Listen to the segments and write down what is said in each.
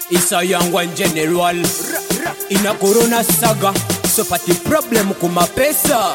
It's a young one general in a corona saga. So pati problem kuma pesa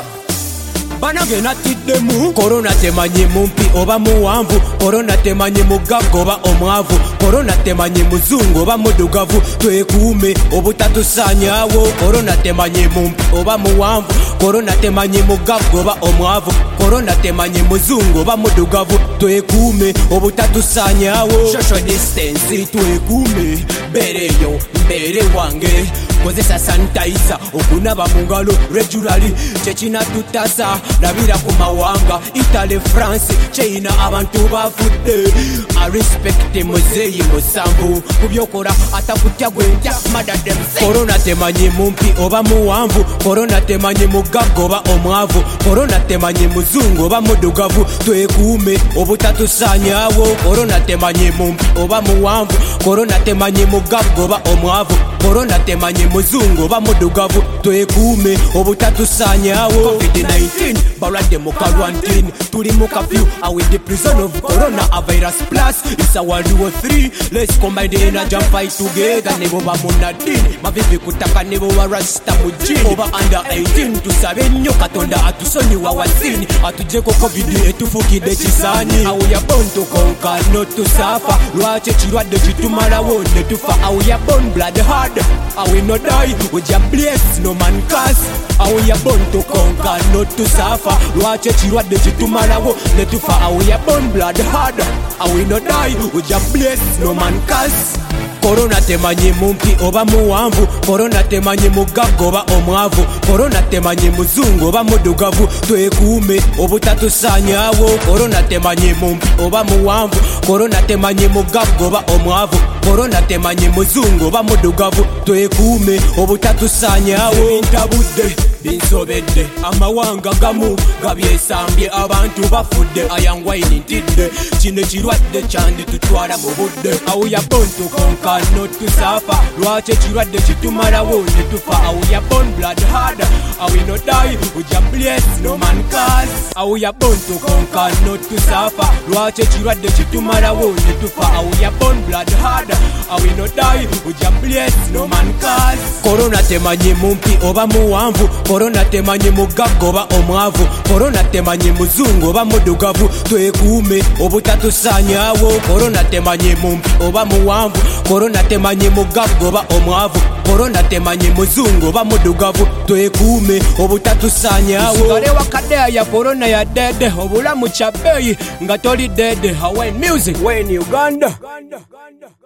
bana gena tidemu. Corona temanyi mumpi oba muwanvu, corona temanyi mugago oba omwavu, corona temanyi muzungu oba mudugavu. Twekuume obutatusanyawo. Corona temanyi mumpi oba muwanvu, corona temanyi mugago oba omwavu, corona temanyi muzungu oba mudugavu. Twekuume obutatusanyawo. Social distance twekuume. Bereyo mbere wange kozesa sanitizer okunaba mungalo regularly. Chechina tutasa labira ku mawanga Italy, France, China abantu bafudde. I respect muzeyi musambu kubyokora atakutya gwentya madadem. Corona temanyi mumpi oba muwanvu, corona temanyi mugago oba omwavu, corona temanyi muzungu oba mudugavu. Twekuume obutatusanyawo. Corona temanyi mumpi oba muwanvu, corona temanyi mugago oba omwavu, corona temanyi muzungu oba mudugavu. Twekuume obutatusanyawo. COVID-19 balwadde mu quarantine, tuli mu curfew with the prison of corona a virus plus. It's a World War 3. Let's combine the energy and fight together. Nebo ba munadini mavivi kutaka nebo wa rasta mujini. Over under 18 tusabe nnyo Katonda atusonyiwa wasini, atujeko covid etufukide kisani. We are born to conquer not to suffer. Lwaki ekirwadde kitumalawo ne tufa. We are born blood hard, we no die. We just bless no man curse. We are born to conquer not to suffer. Lwaki ekirwadde kitumalawo ne tufa. We are born blood hard, we no die. We just bless no man curse. Corona temanyi mumpi oba muwanvu, corona temanyi mugago oba omwavu, corona temanyi muzungu oba mudugavu. Twekuume obutatusanyawo. Corona temanyi mumpi oba muwanvu, corona temanyi mugago oba omwavu, corona temanyi muzungu oba mudugavu. Twekuume obutatusanyawo. Ntabudde binsobedde amawanga gamu gabyesambye, abantu bafudde. Ayangwaini ntidde kino ekirwadde kyandi tutwala mu budde. We are born to conquer not to suffer. Lwaki ekirwadde kitumalawo ne tufa. We are born blood hard, we no die. We just bless no man curse. We are born to conquer not to suffer. Lwaki ekirwadde kitumalawo ne tufa. We are born blood hard, we no die. We just bless no man curse. Corona temanyi mumpi oba muwanvu, corona temanyi mugago oba omwavu, corona temanyi muzungu oba mudugavu. Twekuume obutatusanyawo. Corona temanyi mumpi oba muwanvu, corona temanyi mugago oba omwavu, corona temanyi muzungu oba mudugavu. Twekuume obutatusanyawo. Sigale wakadde ya corona ya dede, obulamu kya bbeeyi nga toli dede. When music when Uganda.